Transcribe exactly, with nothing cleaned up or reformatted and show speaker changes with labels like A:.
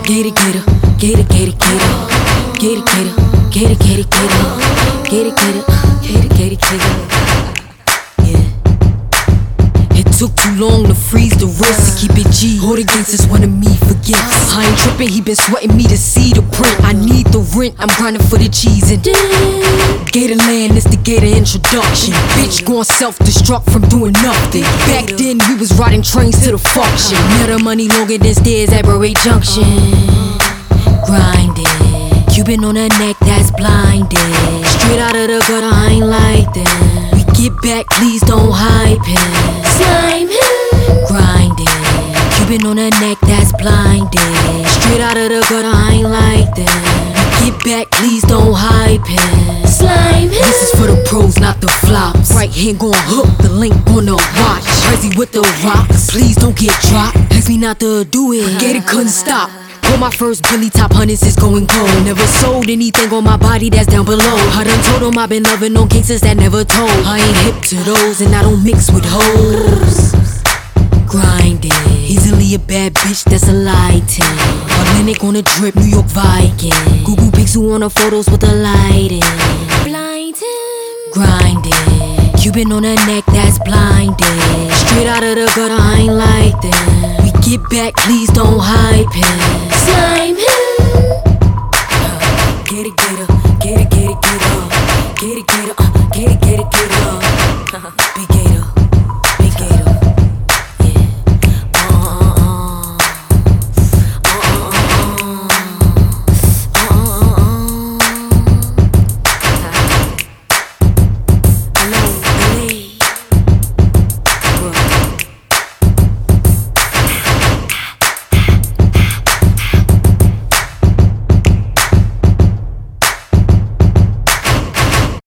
A: Get it, get it, get it, get it, get it. Get it, get it, get it, get it, get it. Get it, get it, get it, get it, get it. Yeah. It took too long to freeze the wrist to keep it G. All the gangsters wanted me forgets. I ain't tripping, he been sweating me to see the print. I need the rent, I'm grinding for the cheese and Gator land, it's the Gator introduction. Bitch going self-destruct from doing nothing. Back then we was riding trains to the function. Now the money longer than stairs at Broadway Junction. Grinding, Cuban on her neck that's blinding. Straight out of the gutter, I ain't like that. We get back, please don't hype him. Slime him. Grinding, Cuban on her neck that's blinding. Straight out of the gutter, I ain't like that. We get back, please don't hype him. Slime him. This is for the pros, not the flops. Right hand gon' hook, the link on the watch. Crazy with the rocks, please don't get dropped. Ask me not to do it, Gator couldn't stop. On my first Billy top hundreds is going cold. Never sold anything on my body that's down below. I done told them I've been loving on cases that never told. I ain't hip to those and I don't mix with hoes. Grinding, easily a bad bitch that's a lighting. Atlantic on a drip, New York Viking. Google Pixel on the photos with the lighting. Blinding, grinding, Cuban on her neck that's blinding. Straight out of the gutter, I ain't like that. We get back, please don't hype him. Slime him. Get it, get it, get it, get it, get it. Get it, get it, get it, get it, get it. Big Gator.